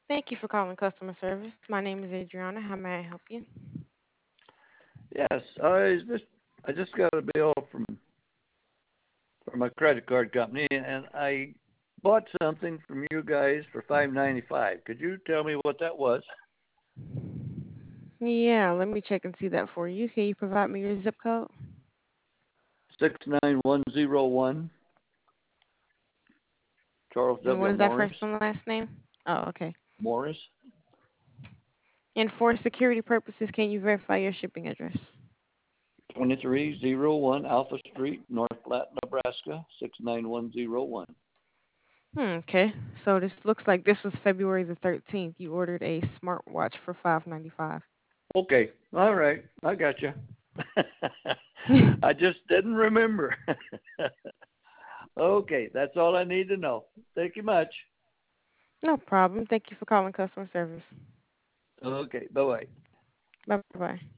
Thank you for calling customer service. My name is Adriana. How may I help you? Yes, I just got a bill from my credit card company, and I bought something from you guys for $5.95. Could you tell me what that was? Yeah, let me check and see that for you. Can you provide me your zip code? 69101, Charles And what W. is that Morris. first and last name? Oh, okay. Morris, And for security purposes, can you verify your shipping address? 2301 Alpha Street, North Platte, Nebraska 69101. Okay. So this looks like this was February the 13th. You ordered a smartwatch for 595. Okay, all right, I got you. I just didn't remember. Okay, that's all I need to know. Thank you much. No problem. Thank you for calling customer service. Okay, bye bye. Bye bye.